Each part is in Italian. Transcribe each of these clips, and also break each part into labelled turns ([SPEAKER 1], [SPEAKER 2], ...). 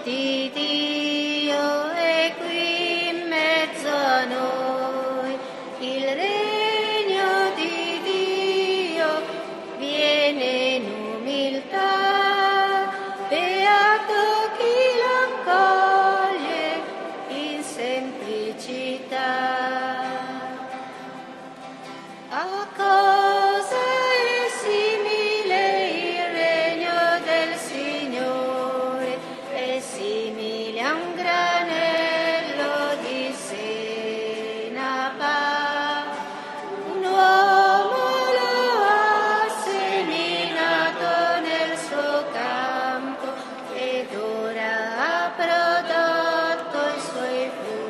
[SPEAKER 1] di Dio è qui in mezzo a noi, il regno di Dio viene in umiltà, beato chi l'accoglie in semplicità. A cosa è simile il regno del Signore? È simile a un granello di senape. Un uomo lo ha seminato nel suo campo ed ora ha prodotto i suoi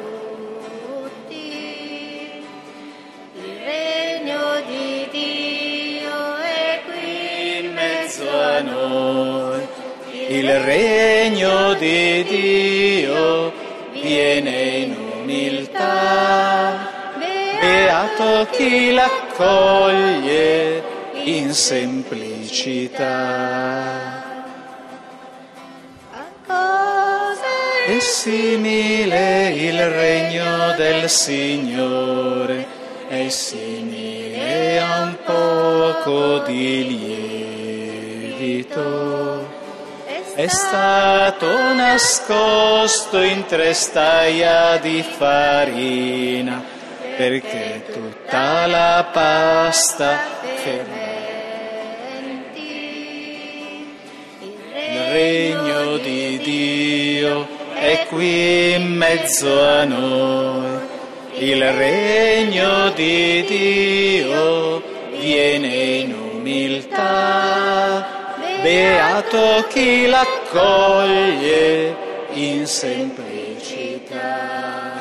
[SPEAKER 1] frutti. Il regno di Dio è qui in mezzo a noi.
[SPEAKER 2] Il regno di Dio viene in umiltà, beato chi l'accoglie in semplicità.
[SPEAKER 1] A cosa
[SPEAKER 2] È simile il regno del Signore, è simile a un poco di lievito. È stato nascosto in 3 staia di farina, perché tutta la pasta
[SPEAKER 1] fermenti?
[SPEAKER 2] Il regno di Dio è qui in mezzo a noi. Il regno di Dio viene in umiltà, beato chi l'accoglie in semplicità.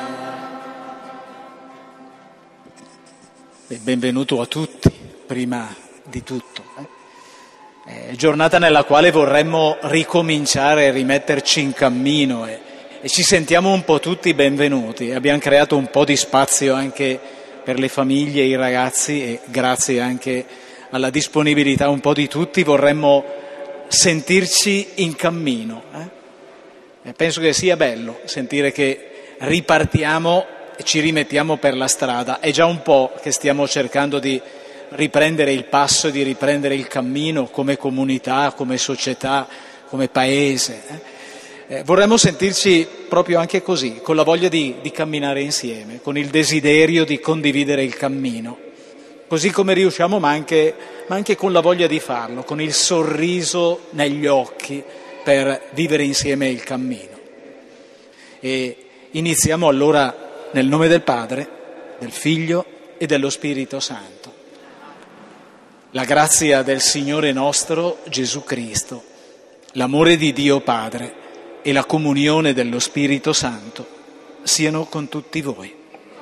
[SPEAKER 2] E benvenuto a tutti, prima di tutto. Giornata nella quale vorremmo ricominciare e rimetterci in cammino e ci sentiamo un po' tutti benvenuti. Abbiamo creato un po' di spazio anche per le famiglie e i ragazzi e grazie anche alla disponibilità un po' di tutti vorremmo sentirci in cammino. Penso che sia bello sentire che ripartiamo e ci rimettiamo per la strada. È già un po' che stiamo cercando di riprendere il passo, di riprendere il cammino come comunità, come società, come paese. Vorremmo sentirci proprio anche così, con la voglia di camminare insieme, con il desiderio di condividere il cammino, così come riusciamo, ma anche con la voglia di farlo, con il sorriso negli occhi per vivere insieme il cammino. E iniziamo allora nel nome del Padre, del Figlio e dello Spirito Santo. La grazia del Signore nostro Gesù Cristo, l'amore di Dio Padre e la comunione dello Spirito Santo siano con tutti voi.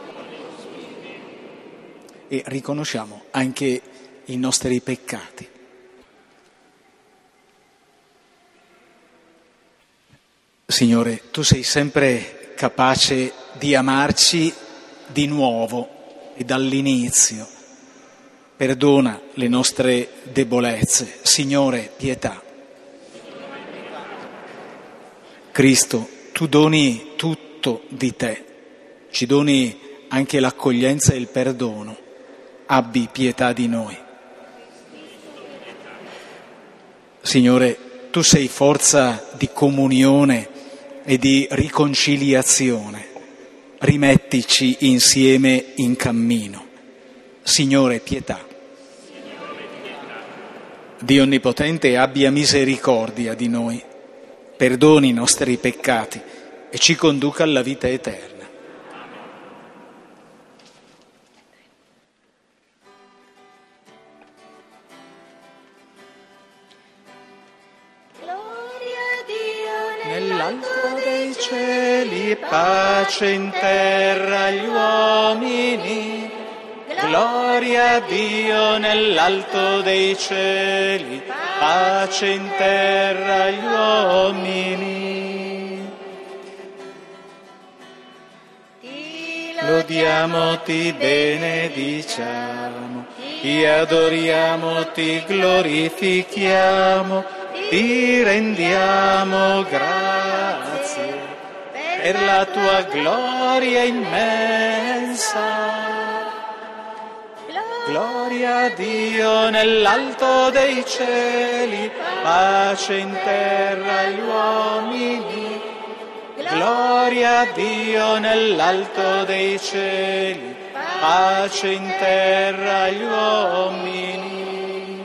[SPEAKER 2] E riconosciamo anche i nostri peccati. Signore, tu sei sempre capace di amarci di nuovo e dall'inizio. Perdona le nostre debolezze. Signore, pietà. Cristo, tu doni tutto di te, ci doni anche l'accoglienza e il perdono. Abbi pietà di noi. Signore, tu sei forza di comunione e di riconciliazione. Rimettici insieme in cammino. Signore, pietà. Dio Onnipotente, abbia misericordia di noi. Perdoni i nostri peccati e ci conduca alla vita eterna.
[SPEAKER 1] Gloria a Dio
[SPEAKER 2] Nell'alto dei cieli, pace in terra agli uomini. Gloria a Dio nell'alto dei cieli, pace in terra agli uomini. Lodiamo, ti benediciamo, ti adoriamo, ti glorifichiamo, ti rendiamo grazie. per la tua gloria immensa. Gloria a Dio nell'alto dei cieli, pace in terra agli uomini. Gloria a Dio nell'alto dei cieli, pace in terra agli uomini.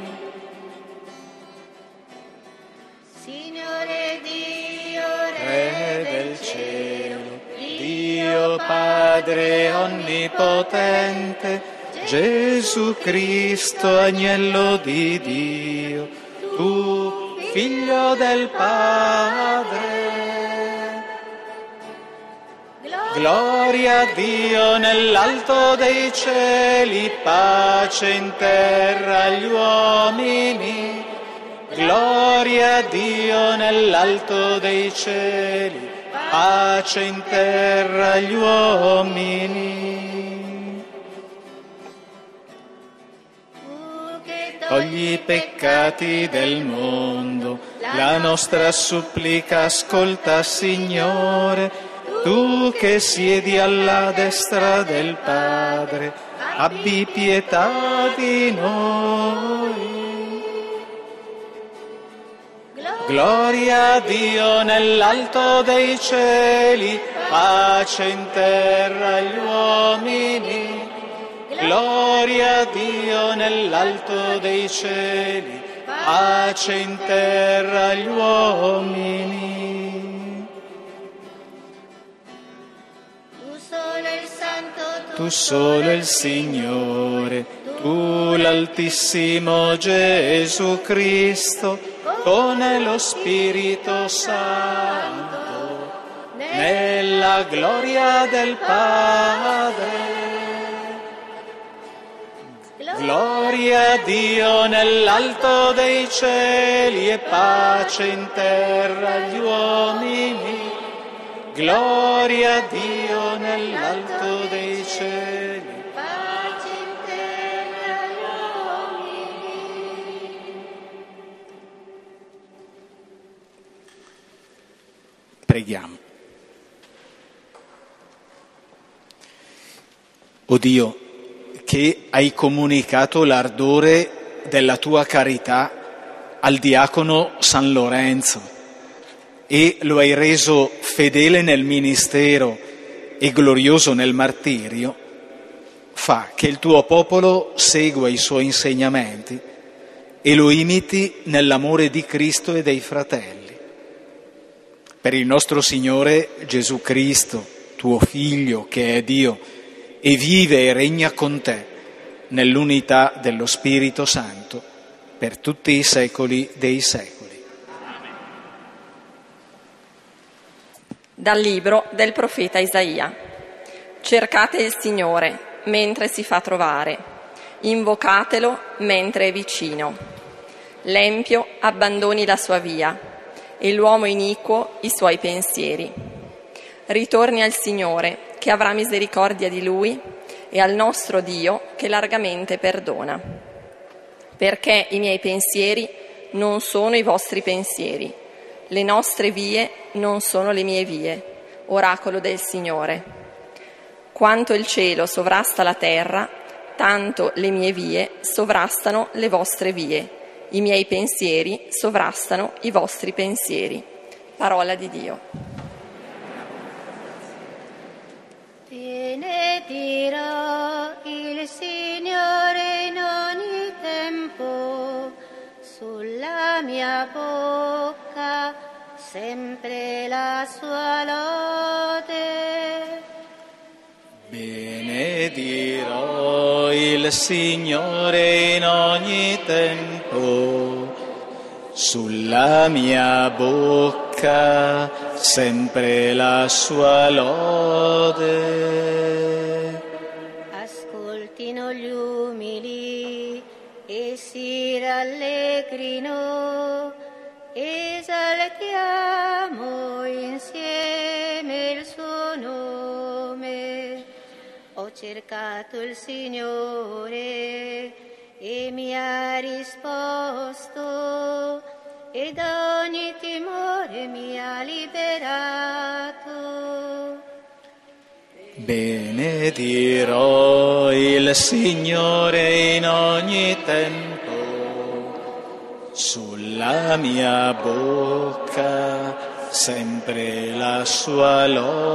[SPEAKER 1] Signore Dio,
[SPEAKER 2] Re del cielo, Dio Padre onnipotente, Gesù Cristo, agnello di Dio, tu, figlio del Padre. Gloria a Dio nell'alto dei cieli, pace in terra agli uomini. Gloria a Dio nell'alto dei cieli, pace in terra agli uomini. Togli i peccati del mondo, la nostra supplica ascolta, Signore. Tu che siedi alla destra del Padre, abbi pietà di noi. Gloria a Dio nell'alto dei cieli, pace in terra agli uomini. Gloria a Dio nell'alto dei cieli, pace in terra agli uomini. Tu solo il Signore, tu l'Altissimo Gesù Cristo, con lo Spirito Santo, nella gloria del Padre. Gloria a Dio nell'alto dei cieli e pace in terra agli uomini. Gloria a Dio nell'alto dei cieli.
[SPEAKER 1] pace in terra agli uomini.
[SPEAKER 2] Preghiamo. O Dio, che hai comunicato l'ardore della tua carità al diacono San Lorenzo e lo hai reso fedele nel ministero e glorioso nel martirio, fa che il tuo popolo segua i suoi insegnamenti e lo imiti nell'amore di Cristo e dei fratelli. Per il nostro Signore Gesù Cristo, tuo Figlio, che è Dio, e vive e regna con te nell'unità dello Spirito Santo per tutti i secoli dei secoli.
[SPEAKER 3] Dal libro del profeta Isaia. Cercate il Signore mentre si fa trovare, invocatelo mentre è vicino. L'empio abbandoni la sua via e l'uomo iniquo i suoi pensieri. Ritorni al Signore, che avrà misericordia di lui, e al nostro Dio, che largamente perdona. Perché i miei pensieri non sono i vostri pensieri, le nostre vie non sono le mie vie, oracolo del Signore. Quanto il cielo sovrasta la terra, tanto le mie vie sovrastano le vostre vie, i miei pensieri sovrastano i vostri pensieri. Parola di Dio.
[SPEAKER 1] Benedirò il Signore in ogni tempo, sulla mia bocca sempre la sua lode.
[SPEAKER 2] Benedirò il Signore in ogni tempo, sulla mia bocca sempre la sua lode.
[SPEAKER 1] Ascoltino gli umili e si rallegrino, esaltiamo insieme il suo nome. Ho cercato il Signore e mi ha risposto, e da ogni timore mi ha liberato.
[SPEAKER 2] Benedirò il Signore in ogni tempo, sulla mia bocca sempre la sua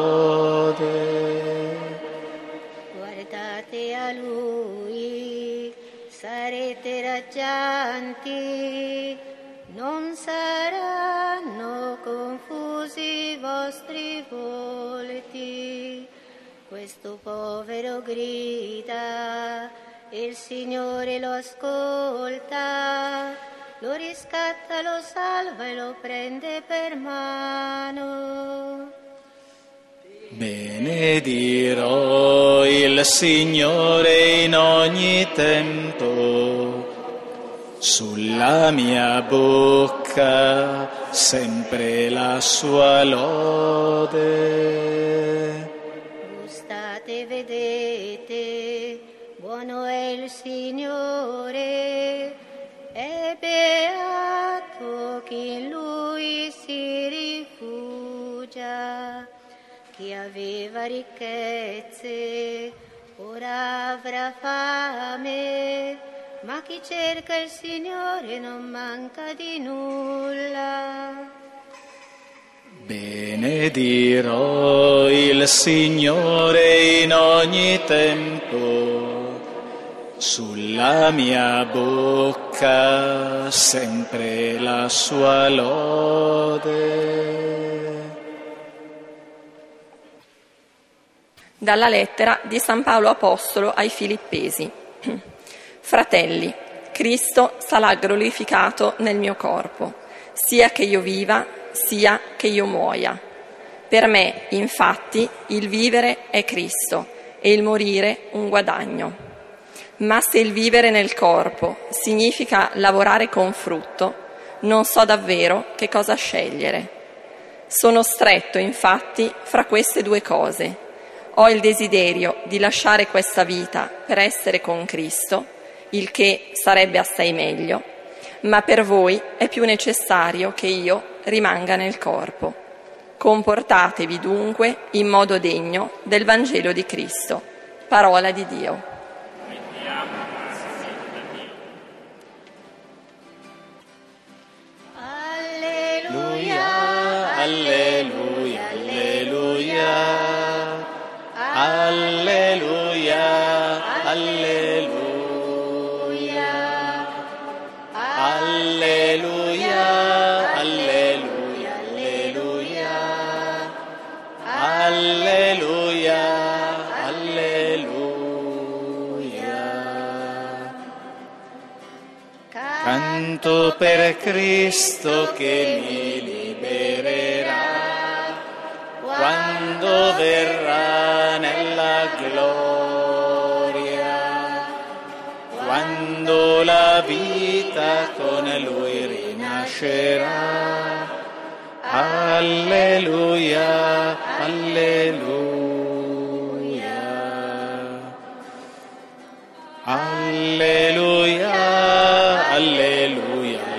[SPEAKER 2] lode.
[SPEAKER 1] Guardate a Lui, sarete raggianti, non saranno confusi i vostri volti. Questo povero grida, il Signore lo ascolta, lo riscatta, lo salva e lo prende per mano.
[SPEAKER 2] Benedirò il Signore in ogni tempo, sulla mia bocca sempre la sua lode.
[SPEAKER 1] Gustate, vedete, buono è il Signore, è beato chi in Lui si rifugia. Chi aveva ricchezze ora avrà fame, ma chi cerca il Signore non manca di nulla.
[SPEAKER 2] Benedirò il Signore in ogni tempo, sulla mia bocca sempre la sua lode.
[SPEAKER 3] Dalla lettera di San Paolo Apostolo ai Filippesi. Fratelli, Cristo sarà glorificato nel mio corpo, sia che io viva, sia che io muoia. Per me, infatti, il vivere è Cristo e il morire un guadagno. Ma se il vivere nel corpo significa lavorare con frutto, non so davvero che cosa scegliere. Sono stretto, infatti, fra queste due cose. Ho il desiderio di lasciare questa vita per essere con Cristo, il che sarebbe assai meglio, ma per voi è più necessario che io rimanga nel corpo. Comportatevi dunque in modo degno del Vangelo di Cristo. Parola di Dio.
[SPEAKER 1] Alleluia,
[SPEAKER 2] Alleluia, alleluia. Alleluia, alleluia, alleluia, alleluia, alleluia, alleluia, alleluia. Canto per Cristo che mi libererà quando verrà nella gloria, quando la vita con Lui rinascerà. Alleluia, alleluia, alleluia, alleluia,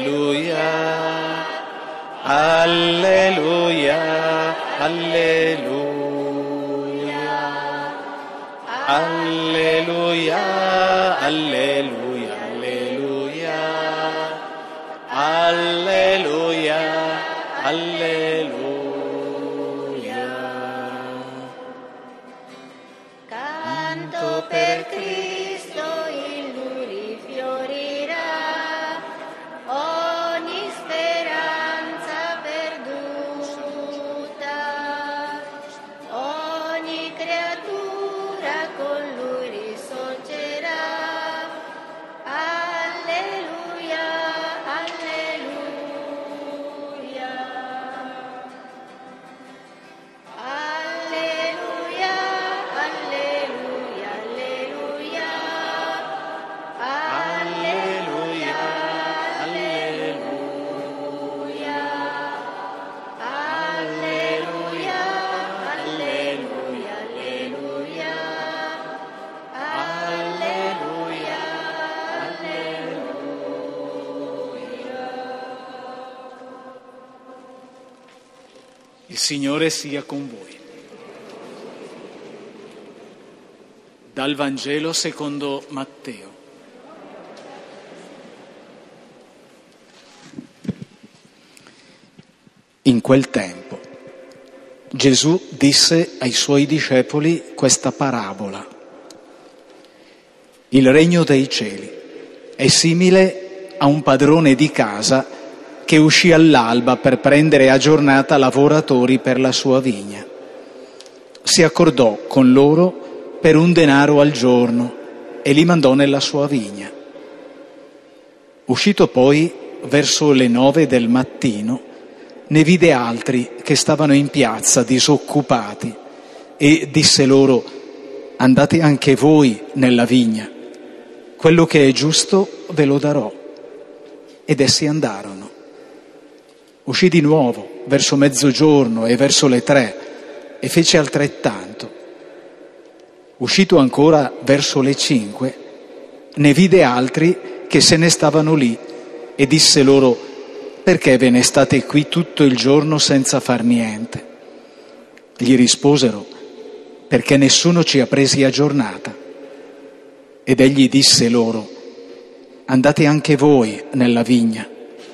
[SPEAKER 2] alleluia, alleluia, alleluia, alleluia, alleluia, alleluia, alleluia, alleluia.
[SPEAKER 1] canto per Cristo in Lui rifiorirà ogni speranza perduta, ogni creatura con Lui risorgerà. Alleluia, alleluia, alleluia, alleluia, alleluia, alleluia, alleluia, alleluia, alleluia,
[SPEAKER 2] Il Signore sia con voi. Dal Vangelo secondo Matteo. In quel tempo Gesù disse ai suoi discepoli questa parabola. Il regno dei cieli è simile a un padrone di casa che uscì all'alba per prendere a giornata lavoratori per la sua vigna. Si accordò con loro per 1 denaro al giorno e li mandò nella sua vigna. Uscito poi verso le 9 del mattino, ne vide altri che stavano in piazza disoccupati e disse loro: andate anche voi nella vigna, quello che è giusto ve lo darò. Ed essi andarono. Uscì di nuovo verso mezzogiorno e verso le 3 e fece altrettanto. Uscito ancora verso le 5, ne vide altri che se ne stavano lì e disse loro: perché ve ne state qui tutto il giorno senza far niente? Gli risposero: perché nessuno ci ha presi a giornata. Ed egli disse loro: andate anche voi nella vigna.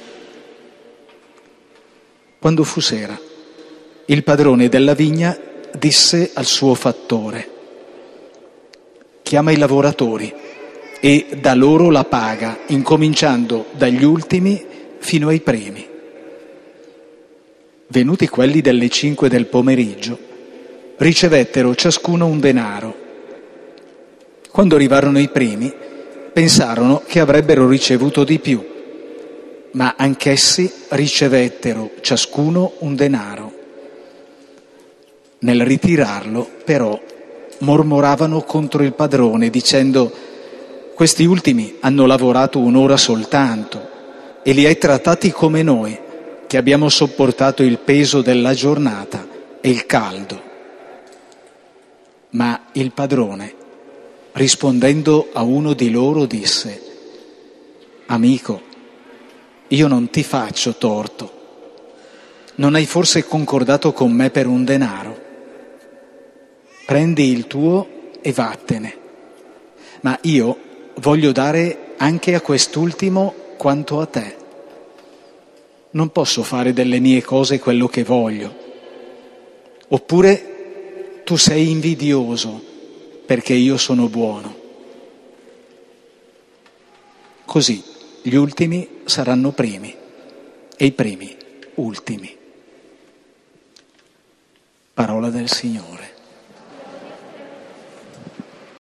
[SPEAKER 2] Quando fu sera, il padrone della vigna disse al suo fattore: chiama i lavoratori e dà loro la paga, incominciando dagli ultimi fino ai primi. Venuti quelli delle 5 del pomeriggio, ricevettero ciascuno 1 denaro. Quando arrivarono i primi, pensarono che avrebbero ricevuto di più, ma anch'essi ricevettero ciascuno 1 denaro. Nel ritirarlo, però, mormoravano contro il padrone, dicendo: questi ultimi hanno lavorato 1 ora soltanto e li hai trattati come noi, che abbiamo sopportato il peso della giornata e il caldo. Ma il padrone, rispondendo a uno di loro, disse: amico, io non ti faccio torto. Non hai forse concordato con me per 1 denaro? Prendi il tuo e vattene. Ma io voglio dare anche a quest'ultimo quanto a te. Non posso fare delle mie cose quello che voglio. Oppure tu sei invidioso perché io sono buono. Così gli ultimi saranno primi e i primi ultimi. Parola del Signore.